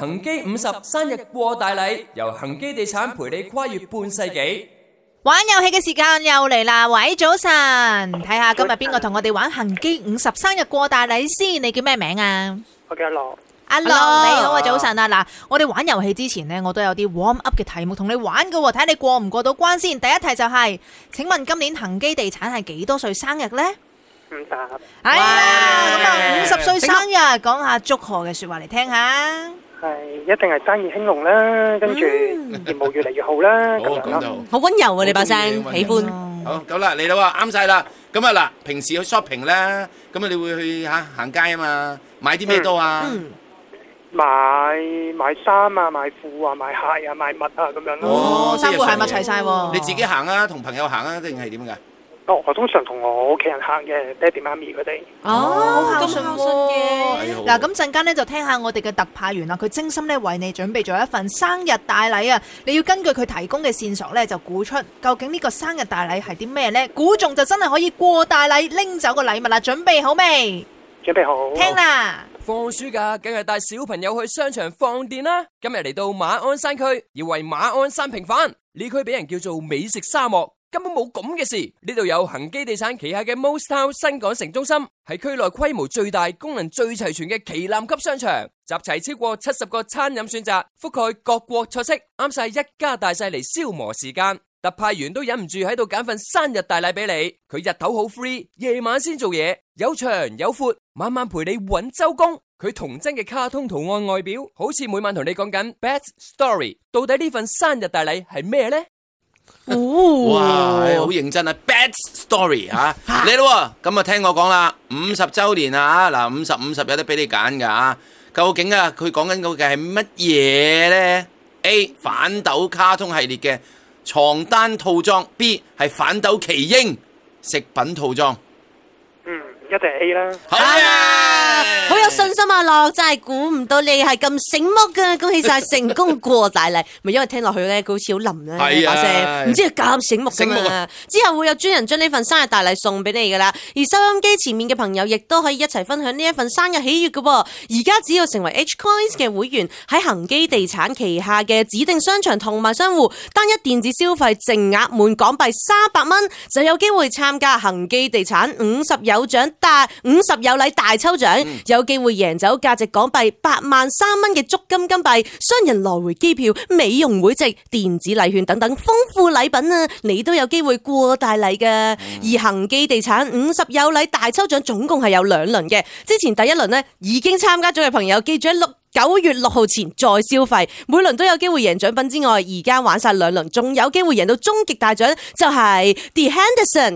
恒基50生日過大禮，由恒基地產陪你跨越半世紀。 玩遊戲嘅時間又嚟啦！喂，早晨，睇下今日邊個同我哋玩恒基50生日過大禮先？你叫咩名啊？ 我叫阿樂。 阿樂，你好啊，早晨啊！嗱，我哋玩遊戲之前呢，我都有啲 warm up 嘅題目同你玩㗎喎，睇下你過唔過到關先。第一題就係，請問今年恒基地產係幾多歲生日呢 50。 係啊，咁啊50歲生日，講下祝賀嘅說話嚟聽下。 係一定係生意興隆啦，跟住業務越嚟越好啦，咁樣咯。 好溫柔啊！你把聲，喜歡。 好，咁啦，嚟啦喎，啱晒啦。咁啊嗱，平時去 shopping 咧，咁啊你會去行街啊嘛，買啲咩多啊？ 買衫啊，買褲啊，買鞋啊，買襪啊，咁樣咯。 哦，衫褲鞋襪齊晒喎。 你自己行啊，同朋友行啊，定係點噶？ 我通常同我屋企人行嘅，爹哋媽咪佢哋。 哦，咁孝順嘅。 嗱，咁陣間咧就聽下我哋嘅特派員啦，佢精心咧為你準備咗一份生日大禮啊！你要根據佢提供嘅線索咧，就估出究竟呢個生日大禮係啲咩咧？估中就真係可以過大禮拎走個禮物啦！準備好未？ 準備好。 聽啦！ 放暑假梗係帶小朋友去商場放電啦！今日嚟到馬鞍山區，要為馬鞍山平反。呢區俾人叫做美食沙漠。根本冇咁嘅事，呢度有恒基地產旗下嘅 Most Town 新港城中心，係區內規模最大、功能最齊全嘅旗艦級商場，集齊超過70個餐飲選擇，覆蓋各國菜式，啱晒一家大細嚟消磨時間。特派員都忍唔住喺度揀份生日大禮俾你，佢日頭好 free， 夜晚先做嘢，有長有闊，晚晚陪你揾周公。佢童真嘅卡通圖案外表，好似每晚同你講緊 Bad Story。到底呢份生日大禮係咩呢？ 哇，好認真啊 ！Bad story 吓，嚟咯，咁啊聽我講啦，50周年啊，嗱50有得俾你揀噶，究竟啊佢講緊嗰嘅係乜嘢呢？ A 反斗卡通系列嘅床單套裝 ，B 係反斗奇英食品套裝。 一定係 A 啦。 好啊， 好有信心啊！樂真係估唔到你係咁醒目噶，恭喜晒成功過大禮。咪因為聽落去咧，佢好似好冧咧把聲，唔知係咁醒目噶嘛。之後會有專人將呢份生日大禮送俾你噶啦。而收音機前面嘅朋友亦都可以一齊分享呢一份生日喜悅噶。而家只要成為 H Coins 嘅會員，喺恒基地產旗下嘅指定商場同埋商戶，單一電子消費淨額滿港幣300蚊，就有機會參加恒基地產50有獎50有禮大抽獎，有機會贏走價值港幣83000蚊嘅足金金幣、雙人來回機票、美容會籍、電子禮券等等豐富禮品啊！你都有機會過大禮噶。而恒基地產50有禮大抽獎總共係有2輪嘅，之前第一輪呢已經參加咗嘅朋友，記住喺9月6號前再消費，每輪都有機會贏獎品之外，而家玩晒2輪，仲有機會贏到終極大獎，就係 The Henderson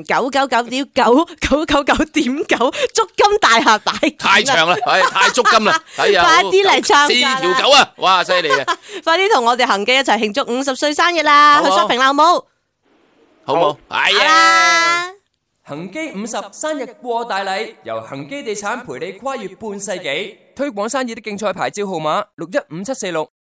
999.999.9足金大廈擺件。 太長啦，太足金啦，快啲嚟參加 4條9啊！哇，犀利啊！ 快啲同我哋恒基一齊慶祝50歲生日啦！去 shopping 啦，好冇？ 好冇？係啊！ 恒基50生日過大禮，由恒基地產陪你跨越半世紀。推廣生意的競賽牌照號碼615746。